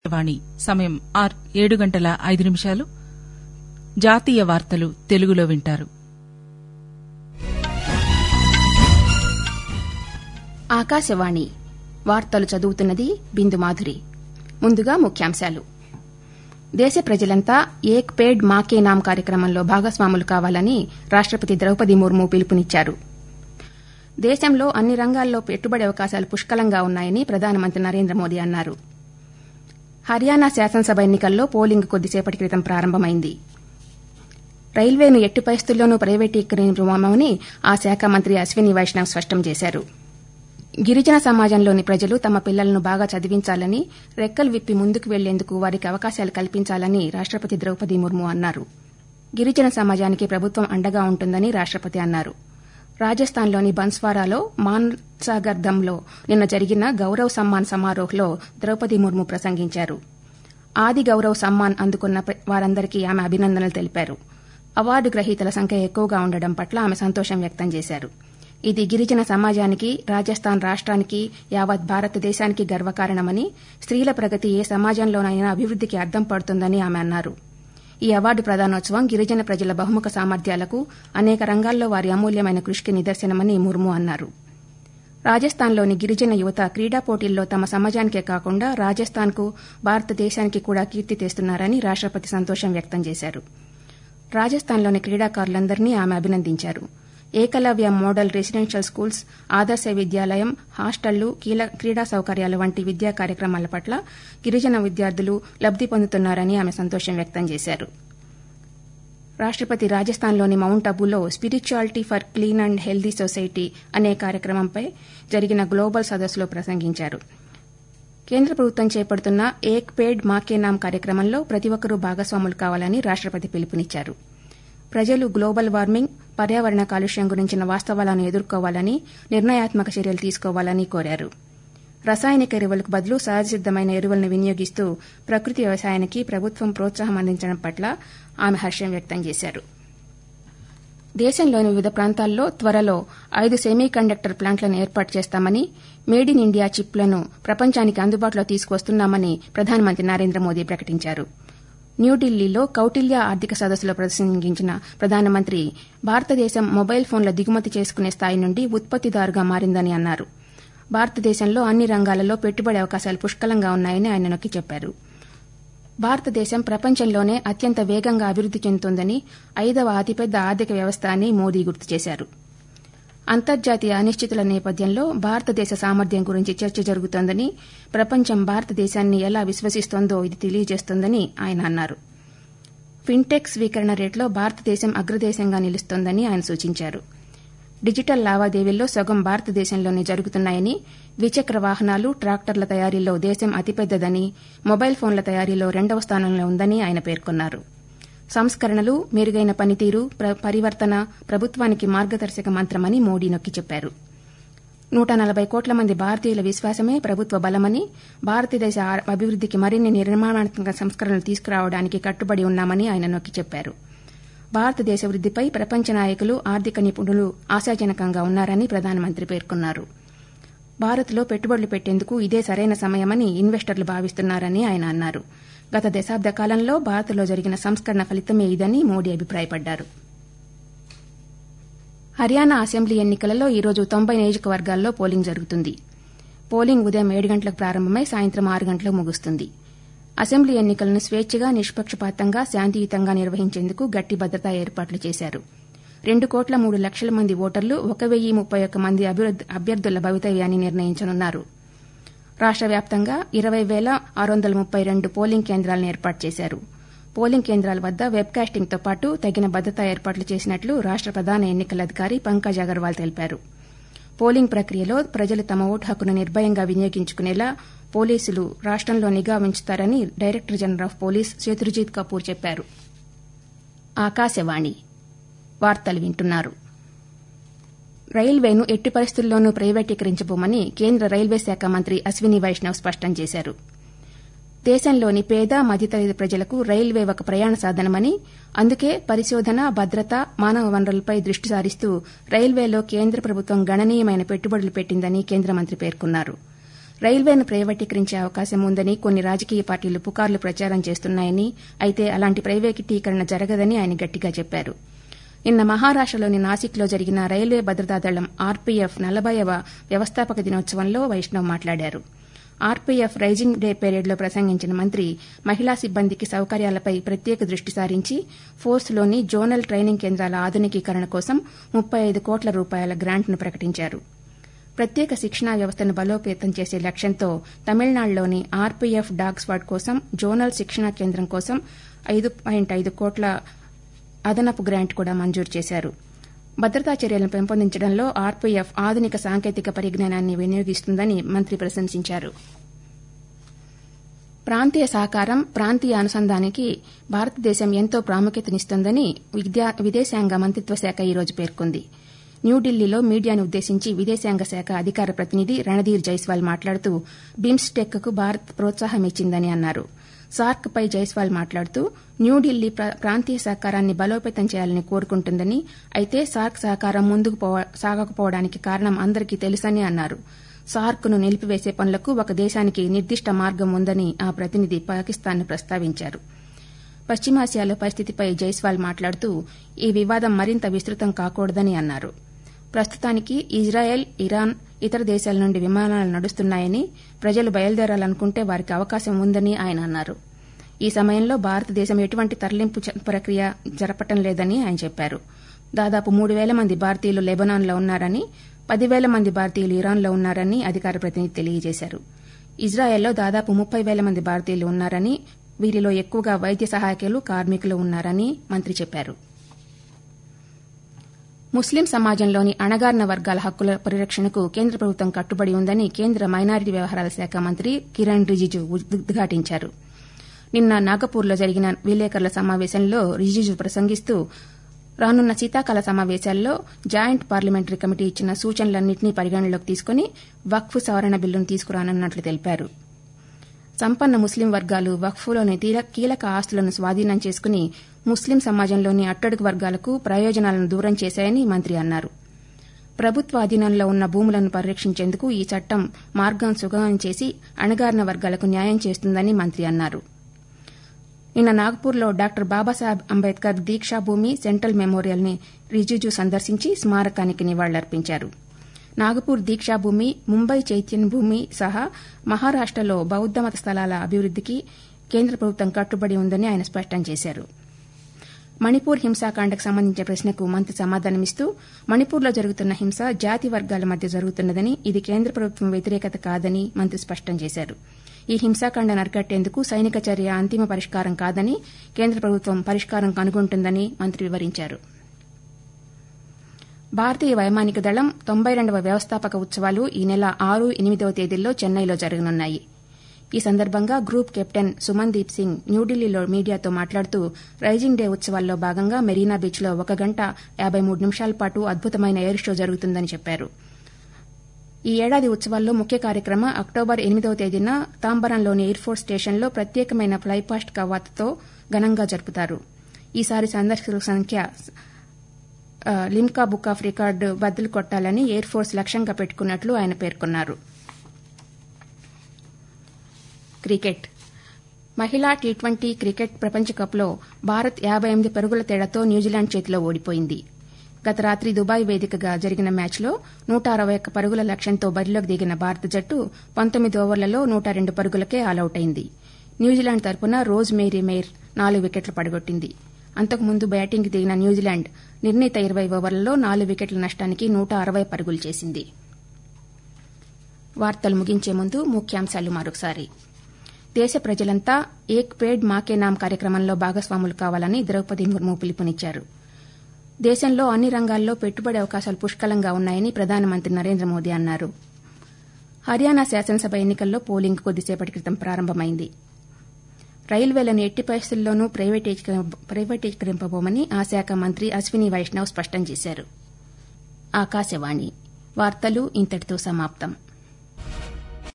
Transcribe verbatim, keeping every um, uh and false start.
వాణి సమయం ఏడు గంటల ఐదు నిమిషాలు. జాతీయ వార్తలు తెలుగులో వింటారు. ఆకాశవాణి వార్తలు చదువుతున్నది బిందు మాధురి. ముందుగా ముఖ్యాంశాలు. దేశ ప్రజలంతా ఏక్ పేడ్ మాకే నామ్ కార్యక్రమంలో భాగస్వాములు కావాలని రాష్టపతి ద్రౌపది ముర్ము పిలుపునిచ్చారు. దేశంలో అన్ని రంగాల్లో పెట్టుబడి అవకాశాలు పుష్కలంగా ఉన్నాయని ప్రధానమంత్రి నరేంద్ర మోదీ అన్నారు. హర్యానా శాసనసభ ఎన్నికల్లో పోలింగ్ కొద్దిసేపటి క్రితం ప్రారంభమైంది. రైల్వేను ఎట్టి పరిస్థితుల్లోనూ ప్రైవేటీకరించబోమని ఆ శాఖ మంత్రి అశ్విని వైష్ణవ్ స్పష్టం చేశారు. గిరిజన సమాజంలోని ప్రజలు తమ పిల్లలను బాగా చదివించాలని, రెక్కలు విప్పి ముందుకు వెళ్లేందుకు వారికి అవకాశాలు కల్పించాలని రాష్టపతి ద్రౌపది ముర్ము అన్నారు. గిరిజన సమాజానికి ప్రభుత్వం అండగా ఉంటుందని రాష్టపతి అన్నారు. రాజస్థాన్లోని బన్స్వారాలో మాన్సాగర్ దంలో నిన్న జరిగిన గౌరవ్ సమ్మాన్ సమారోహ్లో ద్రౌపది ముర్ము ప్రసంగించారు. ఆది గౌరవ్ సమ్మాన్ అందుకున్న వారందరికీ ఆమె అభినందనలు తెలిపారు. అవార్డు గ్రహీతల సంఖ్య ఎక్కువగా ఉండడం పట్ల ఆమె సంతోషం వ్యక్తం చేశారు. ఇది గిరిజన సమాజానికి, రాజస్థాన్ రాష్ట్రానికి, యావత్ భారతదేశానికి గర్వకారణమని, స్త్రీల ప్రగతి ఏ సమాజంలోనైనా అభివృద్దికి అద్దం పడుతుందని ఆమె అన్నారు. ఈ అవార్డు ప్రదానోత్సవం గిరిజన ప్రజల బహుముఖ సామర్థ్యాలకు, అనేక రంగాల్లో వారి అమూల్యమైన కృషికి నిదర్శనమని ముర్ము అన్నారు. రాజస్థాన్లోని గిరిజన యువత క్రీడా పోటీల్లో తమ సమాజానికే కాకుండా రాజస్థాన్కు, భారతదేశానికి కూడా కీర్తి తెస్తున్నారని రాష్టపతి సంతోషం వ్యక్తం చేశారు. రాజస్థాన్లోని క్రీడాకారులందరినీ ఆమె అభినందించారు. ఏకలవ్య మోడల్ రెసిడెన్షియల్ స్కూల్స్, ఆదర్శ విద్యాలయం, హాస్టళ్లు, క్రీడా సౌకర్యాలు వంటి విద్యా కార్యక్రమాల పట్ల గిరిజన విద్యార్థులు లబ్ది పొందుతున్నారని ఆమె సంతోషం వ్యక్తం చేశారు. రాష్టపతి రాజస్థాన్లోని మౌంట్ అబూలో spirituality for clean and healthy society అనే కార్యక్రమంపై జరిగిన గ్లోబల్ సదస్సులో ప్రసంగించారు. కేంద్ర ప్రభుత్వం చేపడుతున్న ఏక్ పేడ్ మాకే నామ్ కార్యక్రమంలో ప్రతి ఒక్కరూ భాగస్వాములు కావాలని రాష్టపతి పిలుపునిచ్చారు. ప్రజలు గ్లోబల్ వార్మింగ్, పర్యావరణ కాలుష్యం గురించిన వాస్తవాలను ఎదుర్కోవాలని, నిర్ణయాత్మక చర్యలు తీసుకోవాలని కోరారు. రసాయనిక ఎరువులకు బదులు సహజసిద్దమైన ఎరువులను వినియోగిస్తూ ప్రకృతి వ్యవసాయానికి ప్రభుత్వం ప్రోత్సాహం అందించడం పట్ల ఆమె హర్షం వ్యక్తం చేశారు. దేశంలోని వివిధ ప్రాంతాల్లో త్వరలో ఐదు సెమీ కండక్టర్ ప్లాంట్లను ఏర్పాటు చేస్తామని, మేడ్ ఇన్ ఇండియా చిప్లను ప్రపంచానికి అందుబాటులో తీసుకువస్తున్నామని ప్రధానమంత్రి నరేంద్ర మోదీ ప్రకటించారు. న్యూఢిల్లీలో కౌటిల్య ఆర్థిక సదస్సులో ప్రసంగించిన ప్రధానమంత్రి భారతదేశం మొబైల్ ఫోన్ల దిగుమతి చేసుకునే స్థాయి నుండి ఉత్పత్తిదారుగా మారిందని అన్నారు. భారతదేశంలో అన్ని రంగాలలో పెట్టుబడి అవకాశాలు పుష్కలంగా ఉన్నాయని ఆయన నొక్కి చెప్పారు. భారతదేశం ప్రపంచంలోనే అత్యంత వేగంగా అభివృద్ది చెందుతోందని, ఐదవ అతిపెద్ద ఆర్థిక వ్యవస్థ అని మోదీ గుర్తు చేశారు. అంతర్జాతీయ అనిశ్చితుల నేపథ్యంలో భారతదేశ సామర్థ్యం గురించి చర్చ జరుగుతోందని, ప్రపంచం భారతదేశాన్ని ఎలా విశ్వసిస్తోందో ఇది తెలియజేస్తోందని ఆయన అన్నారు. ఫిన్టెక్ స్వీకరణ రేట్లో భారతదేశం అగ్రదేశంగా నిలుస్తోందని ఆయన సూచించారు. డిజిటల్ లావాదేవీల్లో సగం భారతదేశంలోనే జరుగుతున్నాయని, ద్విచక్ర వాహనాలు, ట్రాక్టర్ల తయారీలో దేశం అతిపెద్దదని, మొబైల్ ఫోన్ల తయారీలో రెండవ స్థానంలో ఉందని ఆయన పేర్కొన్నారు. సంస్కరణలు, మెరుగైన పనితీరు, పరివర్తన ప్రభుత్వానికి మార్గదర్శక మంత్రమని మోదీ నొక్కి చెప్పారు. నూట నలభై కోట్ల మంది భారతీయుల విశ్వాసమే ప్రభుత్వ బలమని, భారతదేశ అభివృద్దికి మరిన్ని నిర్మాణాత్మక సంస్కరణలు తీసుకురావడానికి కట్టుబడి ఉన్నామని ఆయన నొక్కి చెప్పారు. భారతదేశ వృద్దిపై ప్రపంచ నాయకులు, ఆర్థిక నిపుణులు ఆశాజనకంగా ఉన్నారని ప్రధానమంత్రి పేర్కొన్నారు. భారత్లో పెట్టుబడులు పెట్టేందుకు ఇదే సరైన సమయమని ఇన్వెస్టర్లు భావిస్తున్నారని ఆయన అన్నారు. గత దశాబ్ద కాలంలో భారత్లో జరిగిన సంస్కరణ ఫలితమే ఇదని మోదీ అభిప్రాయపడ్డారు. హర్యానా అసెంబ్లీ ఎన్నికలలో ఈరోజు తొంభై నియోజకవర్గాల్లో పోలింగ్ జరుగుతుంది. పోలింగ్ ఉదయం ఏడు గంటలకు ప్రారంభమై సాయంత్రం ఆరు గంటలకు ముగుస్తుంది. అసెంబ్లీ ఎన్నికలను స్వేచ్ఛగా, నిష్పక్షపాతంగా, శాంతియుతంగా నిర్వహించేందుకు గట్టి భద్రతా ఏర్పాట్లు చేశారు. రెండు కోట్ల మూడు లక్షల మంది ఓటర్లు ఒక వెయ్యి ముప్పై ఒక్క మంది అభ్యర్థుల భవితవ్యాన్ని నిర్ణయించనున్నారు. రాష్ట వ్యాప్తంగా ఇరవై వేల ఆరు వందల ముప్పై రెండు పోలింగ్ కేంద్రాలను ఏర్పాటు చేశారు. పోలింగ్ కేంద్రాల వద్ద వెబ్కాస్టింగ్తో పాటు తగిన భద్రతా ఏర్పాట్లు చేసినట్లు రాష్ట ప్రధాన ఎన్నికల అధికారి పంకజ్ అగర్వాల్ తెలిపారు. పోలింగ్ ప్రక్రియలో ప్రజలు తమ ఓటు హక్కును నిర్భయంగా వినియోగించుకునేలా పోలీసులు రాష్టంలో నిఘా ఉంచుతారని director general of police Shatrujit Kapoor చెప్పారు. ఆకాశవాణి వార్తలు వింటున్నారు. రైల్వేను ఎట్టి పరిస్థితుల్లోనూ ప్రైవేటీకరించబోమని కేంద్ర రైల్వే శాఖ మంత్రి అశ్విని వైష్ణవ్ స్పష్టం చేశారు. దేశంలోని పేద, మధ్యతరగతి ప్రజలకు రైల్వే ఒక ప్రయాణ సాధనమని, అందుకే పరిశోధన, భద్రత, మానవ వనరులపై దృష్టి సారిస్తూ రైల్వేలో కేంద్ర ప్రభుత్వం గణనీయమైన పెట్టుబడులు పెట్టిందని కేంద్ర మంత్రి పేర్కొన్నారు. రైల్వేను ప్రైవేటీకరించే అవకాశం ఉందని కొన్ని రాజకీయ పార్టీలు పుకార్లు ప్రచారం చేస్తున్నాయని, అయితే అలాంటి ప్రైవేటీకరణ జరగదని ఆయన గట్టిగా చెప్పారు. నిన్న మహారాష్టలోని నాసిక్లో జరిగిన రైల్వే భద్రతా దళం ఆర్పీఎఫ్ నలభైవ వ్యవస్థాపక దినోత్సవంలో వైష్ణవ్ మాట్లాడారు. ఆర్పీఎఫ్ రైజింగ్ డే పెరేడ్లో ప్రసంగించిన మంత్రి మహిళా సిబ్బందికి సౌకర్యాలపై ప్రత్యేక దృష్టి సారించి ఫోర్స్లోని జోనల్ ట్రైనింగ్ కేంద్రాల ఆధునికీకరణ కోసం ముప్పై ఐదు కోట్ల రూపాయల గ్రాంట్ను ప్రకటించారు. ప్రత్యేక శిక్షణా వ్యవస్థను బలోపేతం చేసే లక్ష్యంతో తమిళనాడులోని ఆర్పీఎఫ్ డాగ్ స్క్వాడ్ కోసం జోనల్ శిక్షణా కేంద్రం కోసం ఐదు పాయింట్ ఐదు కోట్ల అదనపు గ్రాంట్ కూడా మంజూరు చేశారు. భద్రతా చర్యలను పెంపొందించడంలో ఆర్పీఎఫ్ ఆధునిక సాంకేతిక పరిజ్ఞానాన్ని వినియోగిస్తుందని మంత్రి ప్రశంసించారు. ప్రాంతీయ సహకారం, ప్రాంతీయ అనుసంధానానికి భారతదేశం ఎంతో ప్రాముఖ్యతనిస్తోందని విదేశాంగ మంత్రిత్వ శాఖ ఈ రోజు పేర్కొంది. న్యూఢిల్లీలో మీడియాను ఉద్దేశించి విదేశాంగ శాఖ అధికార ప్రతినిధి రణధీర్ జైస్వాల్ మాట్లాడుతూ బిమ్స్టెక్కు భారత్ ప్రోత్సాహం ఇచ్చిందని అన్నారు. సార్క్ పై జైస్వాల్ మాట్లాడుతూ న్యూఢిల్లీ ప్రాంతీయ సహకారాన్ని బలోపేతం చేయాలని కోరుకుంటుందని, అయితే సార్క్ సహకారం ముందుకు సాగకపోవడానికి కారణం అందరికీ తెలుసని అన్నారు. సార్క్ను నిలిపివేసే పనులకు ఒక దేశానికి నిర్దిష్ట మార్గం ఉందని ఆ ప్రతినిధి పాకిస్తాన్ను ప్రస్తావించారు. పశ్చిమాసియాలో పరిస్థితిపై జైస్వాల్ మాట్లాడుతూ ఈ వివాదం మరింత విస్తృతం కాకూడదని అన్నారు. ప్రస్తుతానికి ఇజ్రాయెల్, ఇరాన్, ఇతర దేశాల నుండి విమానాలు నడుస్తున్నాయని, ప్రజలు బయలుదేరాలనుకుంటే వారికి అవకాశం ఉందని ఆయన అన్నారు. ఈ సమయంలో భారతదేశం ఎటువంటి తరలింపు ప్రక్రియ జరపటం లేదని ఆయన చెప్పారు. దాదాపు మూడు వేల మంది భారతీయులు లెబనాన్లో ఉన్నారని, పదివేల మంది భారతీయులు ఇరాన్లో ఉన్నారని అధికార ప్రతినిధి తెలియజేశారు. ఇజ్రాయెల్లో దాదాపు ముప్పై వేల మంది భారతీయులు ఉన్నారని, వీరిలో ఎక్కువగా వైద్య సహాయకులు, కార్మికులు ఉన్నారని మంత్రి చెప్పారు. ముస్లిం సమాజంలోని అణగారిన వర్గాల హక్కుల పరిరక్షణకు కేంద్ర ప్రభుత్వం కట్టుబడి ఉందని కేంద్ర మైనారిటీ వ్యవహారాల శాఖ మంత్రి కిరణ్ రిజిజు ఉద్ఘాటించారు. నిన్న నాగపూర్లో జరిగిన విలేకరుల సమావేశంలో రిజిజు ప్రసంగిస్తూ రానున్న శీతాకాల సమావేశాల్లో జాయింట్ పార్లమెంటరీ కమిటీ ఇచ్చిన సూచనలన్నింటినీ పరిగణనలోకి తీసుకుని వక్ఫ్ సవరణ బిల్లును తీసుకురానున్నట్లు తెలిపారు. సంపన్న ముస్లిం వర్గాలు వక్ఫ్లోని కీలక ఆస్తులను స్వాధీనం చేసుకుని ముస్లిం సమాజంలోని అట్టడుగు వర్గాలకు ప్రయోజనాలను దూరం చేశాయని మంత్రి అన్నారు. ప్రభుత్వ అధీనంలో ఉన్న భూములను పరిరక్షించేందుకు ఈ చట్టం మార్గం సుగమం చేసి అణగారిన వర్గాలకు న్యాయం చేస్తుందని మంత్రి అన్నారు. నిన్న నాగపూర్లో doctor Babasaheb Ambedkar Deeksha Bhoomi central memorial ని రిజిజు సందర్శించి స్మారకానికి నివాళులర్పించారు. నాగపూర్ దీక్షాభూమి, ముంబై చైతన్య భూమి సహా మహారాష్టలో బౌద్దమత స్థలాల అభివృద్దికి కేంద్ర ప్రభుత్వం కట్టుబడి ఉందని ఆయన స్పష్టం చేశారు. మణిపూర్ హింసాకాండకు సంబంధించిన ప్రశ్నకు మంత్రి సమాధానమిస్తూ మణిపూర్లో జరుగుతున్న హింస జాతి వర్గాల మధ్య జరుగుతున్నదని, ఇది కేంద్ర ప్రభుత్వం వ్యతిరేకత కాదని మంత్రి స్పష్టం చేశారు. ఈ హింసాకాండను అరికట్టేందుకు సైనిక చర్య అంతిమ పరిష్కారం కాదని, కేంద్ర ప్రభుత్వం పరిష్కారం కనుగొంటుందని మంత్రి వివరించారు. భారతీయ వైమానిక దళం తొంభై రెండవ వ్యవస్థాపక ఉత్సవాలు ఈ నెల ఆరు, ఎనిమిదవ తేదీల్లో చెన్నైలో జరగనున్నాయి. ఈ సందర్భంగా గ్రూప్ కెప్టెన్ సుమన్దీప్ సింగ్ న్యూఢిల్లీలో మీడియాతో మాట్లాడుతూ రైజింగ్ డే ఉత్సవాల్లో భాగంగా మెరీనా బీచ్లో ఒక గంట యాబై మూడు నిమిషాల పాటు అద్భుతమైన ఎయిర్ షో జరుగుతుందని చెప్పారు. ఈ ఏడాది ఉత్సవాల్లో ముఖ్య కార్యక్రమం అక్టోబర్ ఎనిమిదవ తేదీన తాంబరంలోని ఎయిర్ ఫోర్స్ స్టేషన్లో ప్రత్యేకమైన ఫ్లైపాస్ట్ కవాతుతో ఘనంగా జరుపుతారు. ఈసారి సందర్శకుల సంఖ్య లిమ్కా బుక్ ఆఫ్ రికార్డు బద్దలు కొట్టాలని ఎయిర్ ఫోర్స్ లక్ష్యంగా పెట్టుకున్నట్లు ఆయన పేర్కొన్నారు. క్రికెట్. మహిళా టీ ట్వంటీ క్రికెట్ ప్రపంచకప్లో భారత్ యాబై ఎనిమిది పరుగుల తేడాతో న్యూజిలాండ్ చేతిలో ఓడిపోయింది. గత రాత్రి దుబాయ్ వేదికగా జరిగిన మ్యాచ్లో నూట అరవై ఒక్క పరుగుల లక్ష్యంతో బరిలోకి దిగిన భారత జట్టు పంతొమ్మిది ఓవర్లలో నూట రెండు పరుగులకే ఆలౌట్ అయింది. న్యూజిలాండ్ తరపున రోజ్ మేరీ మేర్ నాలుగు వికెట్లు పడగొట్టింది. అంతకుముందు బ్యాటింగ్కి దిగిన న్యూజిలాండ్ నిర్ణీత ఇరవై ఓవర్లలో నాలుగు వికెట్ల నష్టానికి నూట అరవై పరుగులు చేసింది. వార్తలు ముగించే ముందు ముఖ్యాంశాలు మరొకసారి. దేశ ప్రజలంతా ఏక్ పేడ్ మాకే నామ్ కార్యక్రమంలో భాగస్వాములు కావాలని ద్రౌపది ముర్ము పిలుపునిచ్చారు. దేశంలో అన్ని రంగాల్లో పెట్టుబడి అవకాశాలు పుష్కలంగా ఉన్నాయని ప్రధానమంత్రి నరేంద్ర మోదీ అన్నారు. హర్యానా శాసనసభ ఎన్నికల్లో పోలింగ్ కొద్దిసేపటి క్రితం ప్రారంభమైంది. రైల్వేలను ఎట్టి పరిస్థితుల్లోనూ ప్రైవేటీకరింపబోమని ఆ శాఖ మంత్రి అశ్విని వైష్ణవ్ స్పష్టం చేశారు. ఆకాశవాణి వార్తలు ఇంతటితో సమాప్తం.